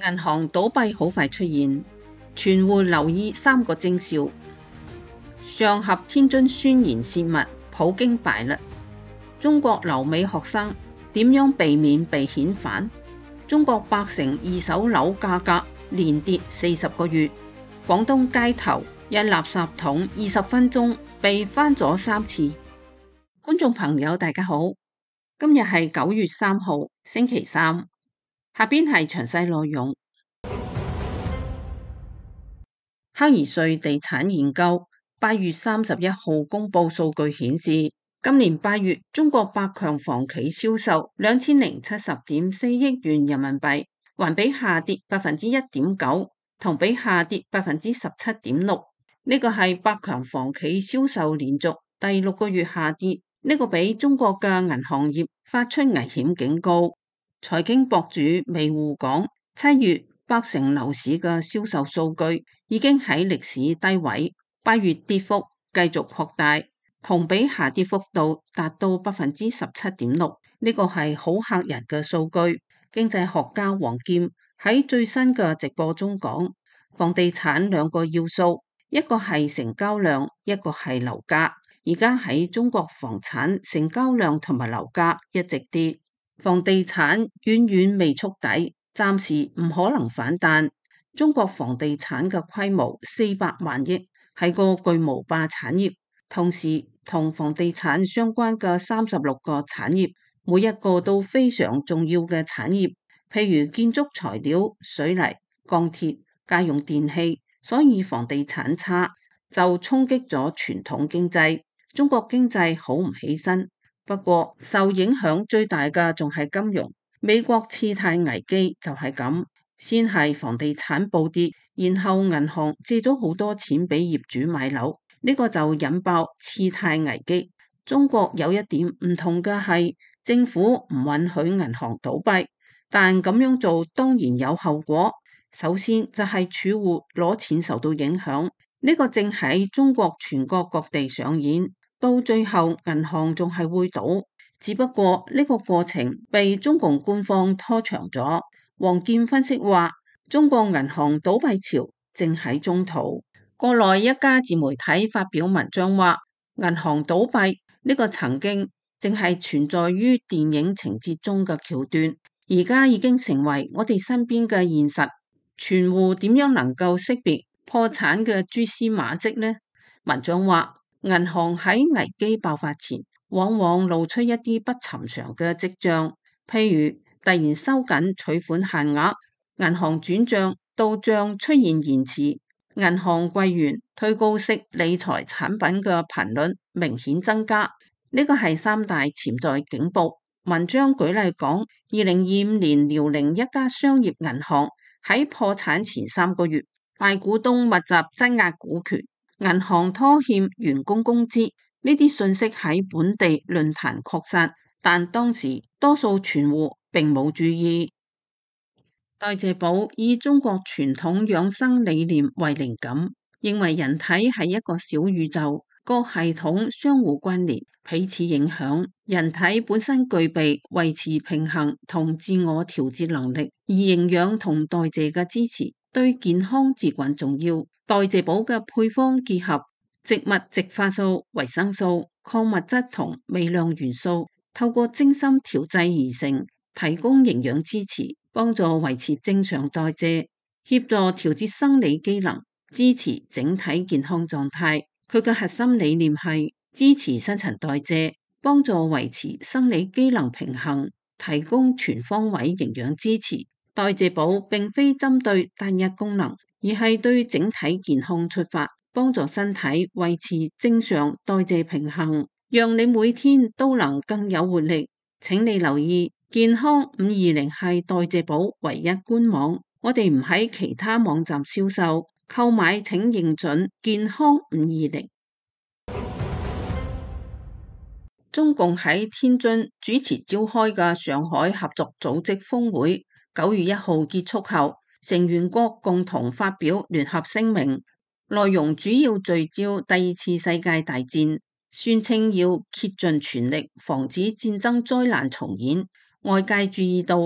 銀行倒閉好快出現，存戶留意3個徵兆。上合天津宣言泄密，普京敗嘞。中國留美學生點樣避免被遣返？中國百城二手樓價格連跌40個月。廣東街頭一垃圾桶20分鐘被翻咗3次。觀眾朋友大家好，今日係9月3號星期三，下邊係詳細內容。克爾瑞地產研究8月31號公布數據顯示，今年8月中國百強房企銷售2070.4億元人民幣，環比下跌1.9%，同比下跌17.6%。呢個係百強房企銷售連續第6個月下跌，呢個俾中國嘅銀行業發出危險警告。財經博主微戶講，7月百城樓市嘅銷售數據已經喺歷史低位，8月跌幅繼續擴大，同比下跌幅度達到17.6%，呢個係好嚇人嘅數據。經濟學家王劍喺最新嘅直播中講，房地產2個要素，一個係成交量，一個係樓價。而家喺中國房產成交量同埋樓價一直跌，房地產遠遠未觸底，暫時唔可能反彈。中國房地產嘅規模400萬億，係個巨無霸產業。同時同房地產相關嘅36個產業，每一個都非常重要嘅產業，譬如建築材料、水泥、鋼鐵、家用電器。所以房地產差就衝擊咗傳統經濟，中國經濟好唔起身。不過受影響最大嘅仲係金融，美國次貸危機就係咁，先係房地產暴跌，然後銀行借咗好多錢俾業主買樓，呢個就引爆次貸危機。中國有一點唔同嘅係，政府唔允許銀行倒閉，但咁樣做當然有後果。首先就係儲戶攞錢受到影響，呢個正喺中國全國各地上演，到最後銀行仲係會倒，只不過呢個過程被中共官方拖長咗。王劍分析話，中國銀行倒閉潮正喺中途。國內一家自媒體發表文章話，銀行倒閉呢個曾經正係存在於電影情節中嘅橋段，而家已經成為我哋身邊嘅現實。存戶點樣能夠識別破產嘅蛛絲馬跡呢？文章話，銀行喺危機爆發前，往往露出一啲不尋常嘅跡象，譬如突然收緊取款限額，銀行轉賬到賬出現延遲，銀行櫃員推高息理財產品嘅頻率明顯增加，呢個係3大潛在警報。文章舉例講，2025年遼寧一家商業銀行喺破產前3個月，大股東密集質押股權，銀行拖欠員工工資，呢啲信息喺本地論壇擴散，但當時多數存戶並冇注意。代謝寶以中國傳統養生理念為靈感，認為人體係一個小宇宙，各系統相互關聯，彼此影響。人體本身具備維持平衡同自我調節能力，而營養同代謝嘅支持對健康至關重要。代謝寶嘅配方結合植物植化素、維生素、礦物質同微量元素，透過精心調製而成，提供營養支持，幫助維持正常代謝，協助調節生理機能，支持整體健康狀態。佢嘅核心理念係支持新陳代謝，幫助維持生理機能平衡，提供全方位營養支持。代謝寶並非針對單一功能，而係對整體健康出發，幫助身體維持正常代謝平衡，讓你每天都能更有活力。請你留意，健康520係代謝寶唯一官網，我哋唔喺其他網站銷售。購買請認準健康520。中共喺天津主持召開嘅上海合作組織峰會9月1號結束後，成員國共同發表聯合聲明，內容主要聚焦第2次世界大戰，宣稱要竭盡全力防止戰爭災難重演。外界注意到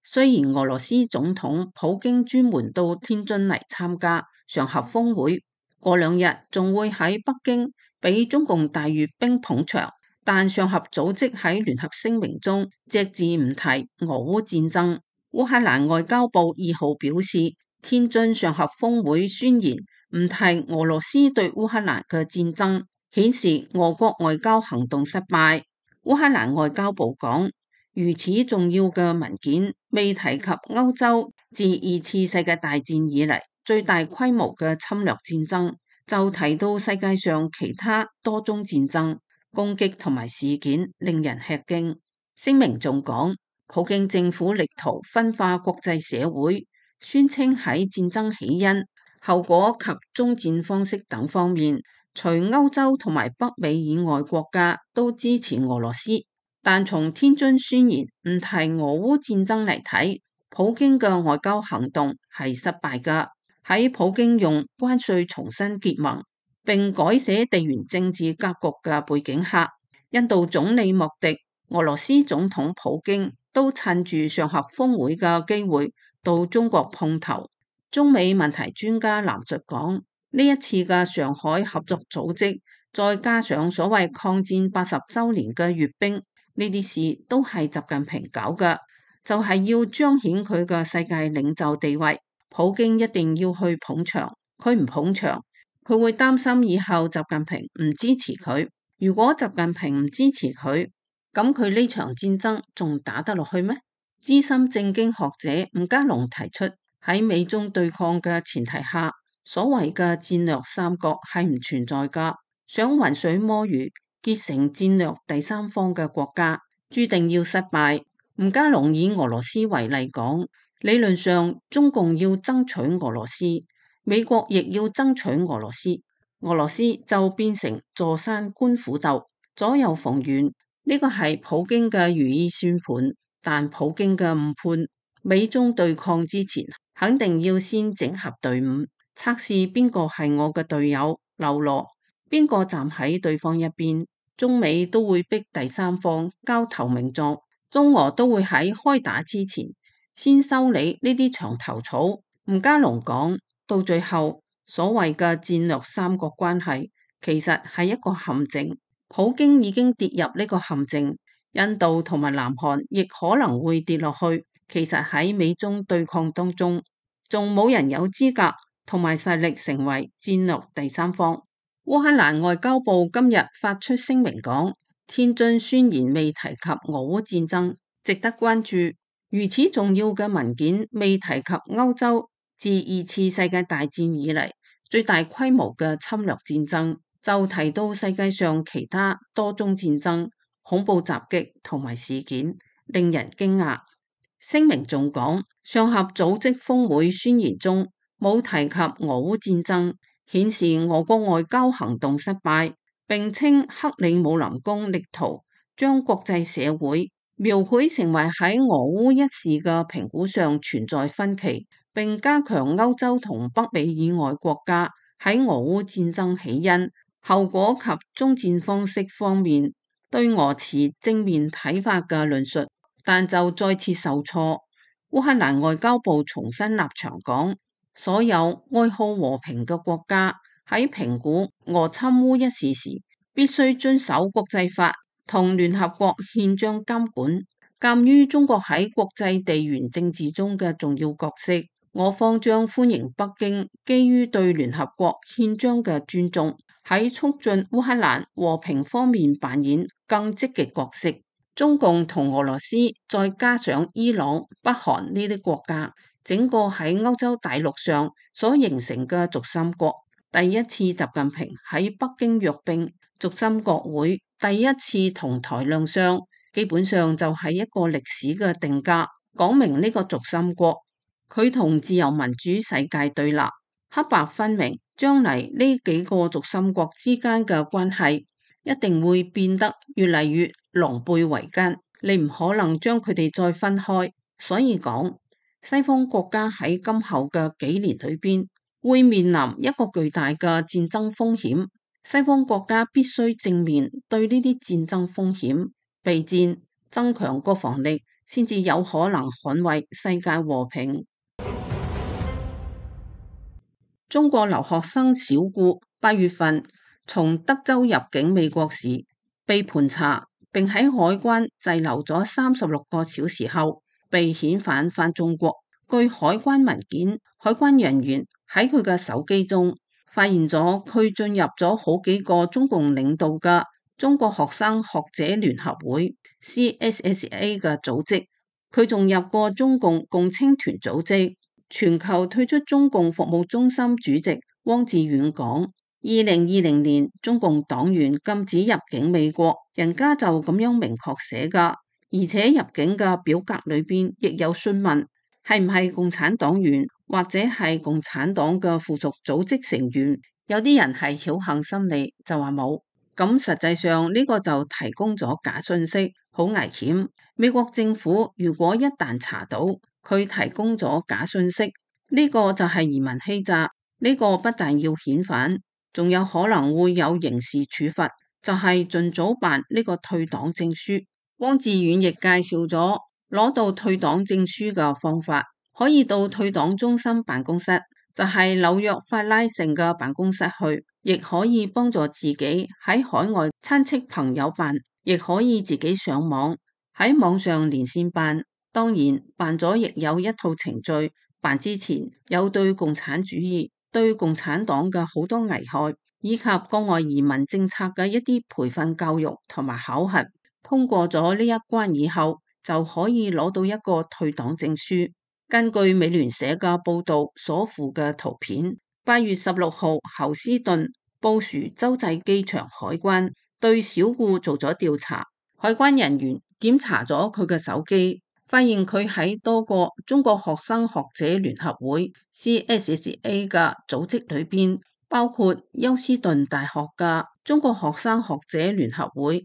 雖然俄羅斯總統普京專門到天津嚟參加上合峰會，過兩日仲會喺北京俾中共大閱兵捧場，但上合組織喺聯合聲明中隻字唔提俄烏戰爭。烏克蘭外交部2號表示，天津上合峰會宣言唔提俄羅斯對烏克蘭嘅戰爭，顯示俄國外交行動失敗。烏克蘭外交部講，如此重要嘅文件未提及歐洲自2次世界大戰以嚟最大規模嘅侵略戰爭，就提到世界上其他多宗戰爭、攻擊同埋事件，令人吃驚。聲明仲講，普京政府力圖分化國際社會，宣稱喺戰爭起因、後果及終戰方式等方面，除歐洲同埋北美以外國家都支持俄羅斯。但從天津宣言唔提俄烏戰爭嚟睇，普京嘅外交行動係失敗㗎。喺普京用關稅重新結盟並改寫地緣政治格局嘅背景下，印度總理莫迪、俄羅斯總統普京都趁住上合峰會嘅機會到中國碰頭。中美問題專家藍述講，呢一次嘅上海合作組織，再加上所謂抗戰80週年嘅閱兵，呢啲事都係習近平搞嘅，就係要彰顯佢嘅世界領袖地位。普京一定要去捧場，佢唔捧場，佢會擔心以後習近平唔支持佢。如果習近平唔支持佢，咁佢呢場戰爭仲打得落去咩？資深政經學者伍家龍提出，喺美中對抗嘅前提下，所謂嘅戰略三角係唔存在噶。想渾水摸魚結成戰略第三方嘅國家，注定要失敗。伍家龍以俄羅斯為例講，理論上中共要爭取俄羅斯，美國亦要爭取俄羅斯，俄羅斯就變成坐山觀虎鬥，左右逢源。呢個係普京嘅如意算盤，但普京嘅誤判，美中對抗之前，肯定要先整合隊伍，測試邊個係我嘅隊友嘍囉，邊個站喺對方一邊。中美都會逼第三方交投名狀，中俄都會喺開打之前先修理呢啲牆頭草。吳家龍講，到最後所謂嘅戰略三角關係，其實係一個陷阱。普京已經跌入呢個陷阱，印度同埋南韓亦可能會跌落去。其實喺美中對抗當中，仲冇人有資格同埋實力成為戰略第三方。烏克蘭外交部今日發出聲明講，天津宣言未提及俄烏戰爭，值得關注。如此重要嘅文件未提及歐洲自2次世界大戰以嚟最大規模嘅侵略戰爭，就提到世界上其他多宗戰爭、恐怖襲擊同埋事件，令人驚訝。聲明仲講，上合組織峰會宣言中冇提及俄烏戰爭，顯示俄國外交行動失敗，並稱克里姆林宮力圖將國際社會描繪成為喺俄烏一事嘅評估上存在分歧，並加強歐洲同北美以外國家喺俄烏戰爭起因、後果及終戰方式方面對俄持正面睇法嘅論述，但就再次受挫。烏克蘭外交部重新立場講，所有愛好和平嘅國家喺評估俄侵烏一事時，必須遵守國際法同聯合國憲章監管。鑒於中國喺國際地緣政治中嘅重要角色，我方將歡迎北京基於對聯合國憲章嘅尊重，喺促進烏克蘭和平方面扮演更積極角色。中共同俄羅斯再加上伊朗、北韓呢啲國家，整個喺歐洲大陸上所形成嘅軸心國，第一次習近平喺北京閱兵，軸心國會第一次同台亮相，基本上就係一個歷史嘅定價，講明呢個軸心國佢同自由民主世界對立，黑白分明。將嚟呢幾個軸心國之間嘅關係一定會變得越嚟越狼狽為奸，你唔可能將佢哋再分開。所以講，西方國家喺今後嘅幾年裏邊會面臨一個巨大嘅戰爭風險，西方國家必須正面對呢啲戰爭風險，備戰，增強國防力， 先至有可能捍衛世界和平。中國留學生小顧8月份從德州入境美國時被盤查，並喺海關滯留咗36個小時後，被遣返返中國。據海關文件，海關人員喺佢嘅手機中發現咗佢進入咗好幾個中共領導嘅中國學生學者聯合會 （CSSA） 嘅組織。佢仲入過中共共青團組織。全球退出中共服務中心主席汪志遠講：2020年中共黨員禁止入境美國，人家就咁樣明確寫噶，而且入境嘅表格裏邊亦有詢問係唔係共產黨員或者係共產黨嘅附屬組織成員。有啲人係僥倖心理就話冇，咁實際上呢個就提供咗假信息，好危險。美國政府如果一旦查到佢提供咗假信息，呢個就係移民欺詐，呢個不但要遣返，仲有可能會有刑事處罰，就係盡早辦呢個退黨證書。汪志遠亦介紹咗攞到退黨證書嘅方法，可以到退黨中心辦公室，就係紐約法拉盛嘅辦公室去，亦可以幫助自己喺海外親戚朋友辦，亦可以自己上網喺網上連線辦。當然辦咗亦有一套程序，辦之前有對共產主義、對共產黨嘅好多危害，以及國外移民政策嘅一啲培訓教育同埋考核。通過咗呢一關以後，就可以攞到一個退黨證書。根據美聯社嘅報道所附嘅圖片，8月16號侯斯頓布殊洲際機場海關對小顧做咗調查，海關人員檢查咗佢嘅手機，發現佢喺多個中國學生學者聯合會 CSSA 嘅組織裏邊，包括休斯頓大學嘅中國學生學者聯合會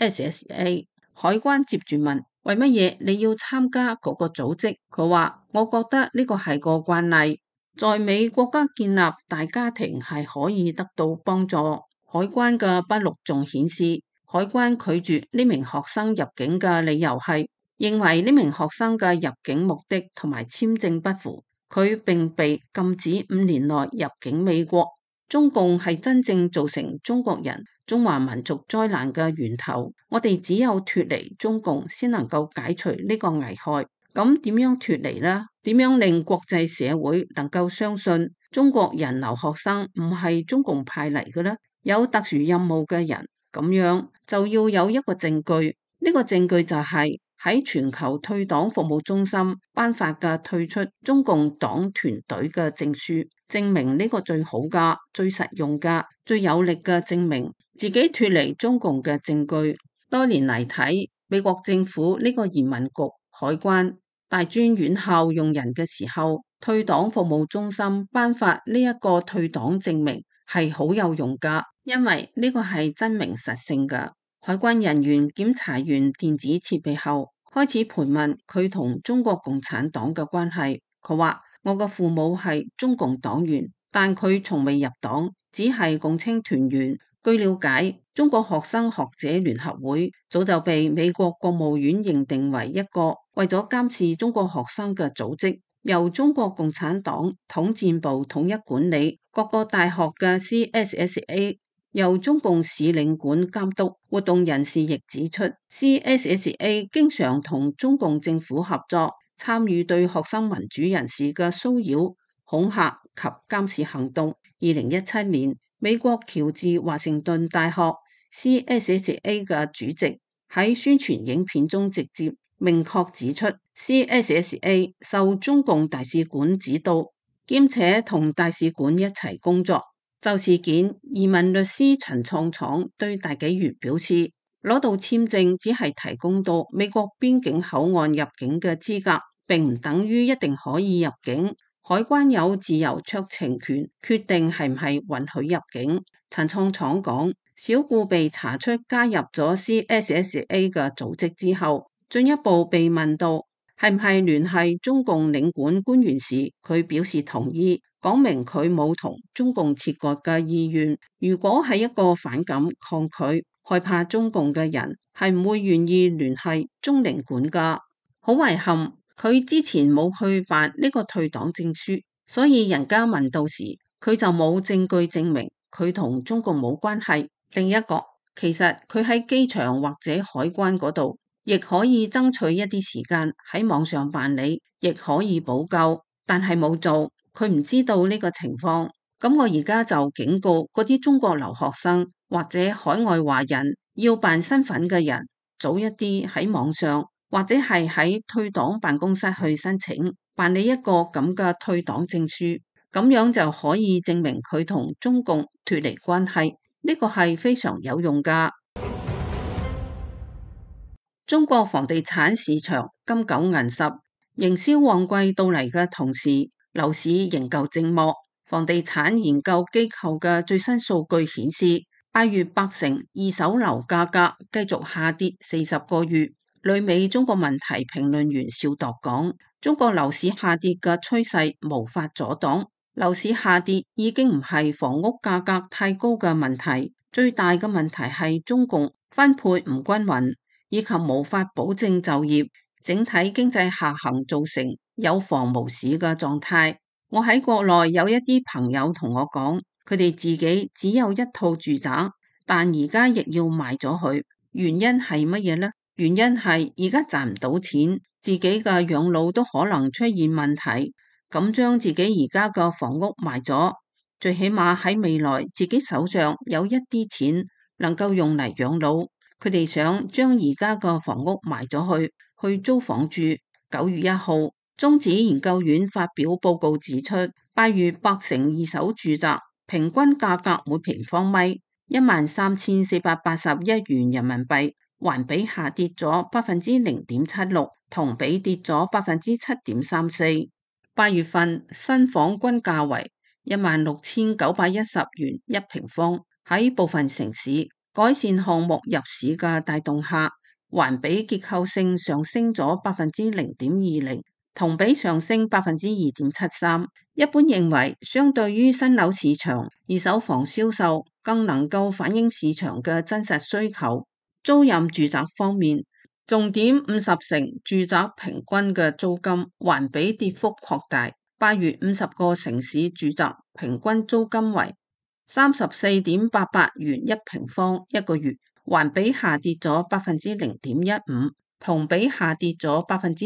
CSSA。海關接住問：為乜嘢你要參加嗰個組織？佢話：我覺得呢個係個慣例，在美國家建立大家庭係可以得到幫助。海關嘅筆錄仲顯示，海關拒絕呢名學生入境嘅理由係認為呢名學生嘅入境目的同埋簽證不符，佢並被禁止5年內入境美國。中共係真正造成中國人、中華民族災難嘅源頭，我哋只有脫離中共先能夠解除呢個危害。咁點樣脫離呢？點樣令國際社會能夠相信中國人留學生唔係中共派嚟嘅呢？有特殊任務嘅人，咁樣就要有一個證據，呢個證據就係喺全球退黨服務中心頒發嘅退出中共黨團隊嘅證書，證明呢個最好嘅、最實用嘅、最有力嘅證明自己脫離中共嘅證據。多年嚟睇，美國政府呢個移民局、海關、大專院校用人嘅時候，退黨服務中心頒發呢一個退黨證明係好有用噶，因為呢個係真名實姓噶。海關人員檢查完電子設備後，開始盤問佢同中國共產黨嘅關係。佢話：我嘅父母係中共黨員，但佢從未入黨，只係共青團員。據了解，中國學生學者聯合會早就被美國國務院認定為一個為咗監視中國學生嘅組織，由中國共產黨統戰部統一管理，各個大學嘅 CSSA 由中共使領館監督。活動人士亦指出， CSSA 經常同中共政府合作，參與對學生民主人士嘅騷擾、恐嚇及監視行動。2017年，美國喬治華盛頓大學 CSSA 嘅主席喺宣傳影片中直接明確指出， CSSA 受中共大使館指導，兼且同大使館一齊工作。就事件，移民律師陳創廠對大紀元表示，攞到簽證只係提供到美國邊境口岸入境嘅資格，並唔等於一定可以入境。海關有自由酌情權，決定係唔係允許入境。陳創廠講，小顧被查出加入咗 CSSA 嘅組織之後，進一步被問到係唔係聯繫中共領館官員時，佢表示同意，講明佢冇同中共切割嘅意願。如果係一個反感、抗拒、害怕中共嘅人，係唔會願意聯繫中領館㗎。 好遺憾，佢之前冇去辦呢個退黨證書，所以人家問到時，佢就冇證據證明佢同中共冇關係。另一個，其實佢喺機場或者海關嗰度，亦可以爭取一啲時間喺網上辦理，亦可以補救，但係冇做，佢唔知道呢個情況。咁我而家就警告嗰啲中國留學生或者海外華人要辦身份嘅人，早一啲喺網上或者係喺退黨辦公室去申請辦理一個咁嘅退黨證書，咁樣就可以證明佢同中共脫離關係。呢個係非常有用㗎。中國房地產市場金九銀十，營銷旺季到嚟嘅同時，樓市仍舊靜默。房地產研究機構嘅最新數據顯示，8月百城二手樓價格繼續下跌40個月。旅美中國問題評論員邵度講：中國樓市下跌嘅趨勢無法阻擋。樓市下跌已經唔係房屋價格太高嘅問題，最大嘅問題係中共分配唔均勻，以及無法保證就業，整體經濟下行造成有房無市嘅狀態。我喺國內有一啲朋友同我講，佢哋自己只有一套住宅，但而家亦要賣咗佢，原因係乜嘢呢？原因係而家賺唔到錢，自己嘅養老都可能出現問題。咁將自己而家嘅房屋賣咗，最起碼喺未來自己手上有一啲錢能夠用嚟養老。佢哋想將而家嘅房屋賣咗去租房住。9月1號，中指研究院發表報告指出，8月百城二手住宅平均價格每平方米13,481元人民幣，環比下跌咗0.76%，同比跌咗7.34%。8月份新房均價為16,910元一平方，喺部分城市改善項目入市嘅帶動下，環比結構性上升咗0.20%，同比上升2.73%。一般認為，相對於新樓市場，二手房銷售更能夠反映市場嘅真實需求。租賃住宅方面，重點50城住宅平均嘅租金環比跌幅擴大。8月50個城市住宅平均租金為34.88元一平方一個月，環比下跌咗0.15%，同比下跌咗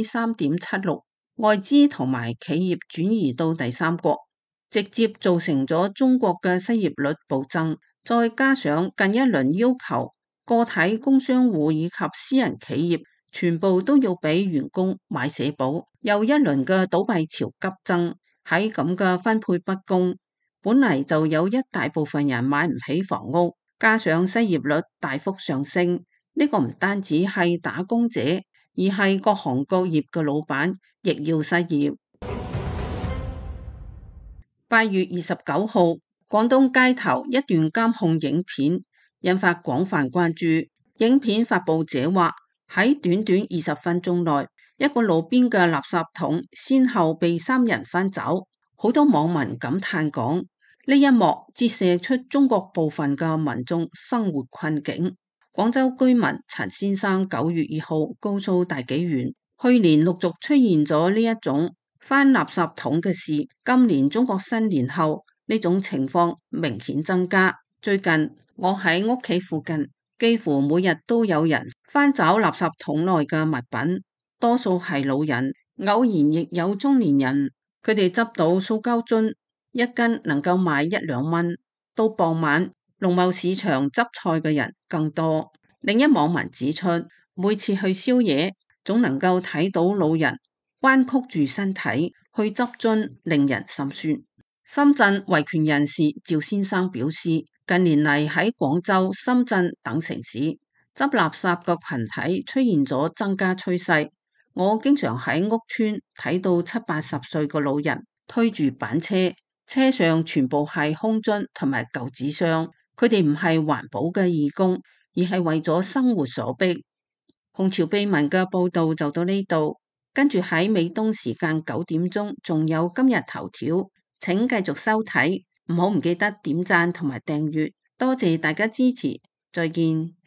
3.76%。外資同埋企業轉移到第三國，直接造成咗中國嘅失業率暴增。再加上近一輪要求個體工商戶以及私人企業全部都要俾員工買社保，又一輪嘅倒閉潮急增。喺咁嘅分配不公，本嚟就有一大部分人買唔起房屋，加上失業率大幅上升，呢個唔單止係打工者，而係各行各業嘅老闆亦要失業。8月29號，廣東街頭一段監控影片引發廣泛關注。影片發布者話，喺短短20分鐘內，一個路邊嘅垃圾桶先後被3人翻走。好多網民感嘆講，呢一幕折射出中國部分嘅民眾生活困境。廣州居民陳先生9月2號告訴大紀元，去年陸續出現咗呢一種翻垃圾桶嘅事，今年中國新年後呢種情況明顯增加。最近我喺屋企附近，幾乎每日都有人翻找垃圾桶內嘅物品，多數係老人，偶然亦有中年人。佢哋執到塑膠樽，一斤能夠賣1-2蚊。到傍晚，農貿市場執菜嘅人更多。另一網民指出，每次去宵夜，總能夠睇到老人彎曲住身體去執樽，令人心酸。深圳維權人士趙先生表示，近年嚟喺廣州、深圳等城市，執垃圾嘅群體出現咗增加趨勢。我經常喺屋村睇到70-80歲嘅老人推住板車，車上全部係空樽同埋舊紙箱。佢哋唔係環保嘅義工，而係為咗生活所逼。紅潮秘聞嘅報道就到呢度，跟住喺美東時間9點鐘，仲有今日頭條。請繼續收睇，唔記得點讚同埋訂閱，多謝大家支持，再見。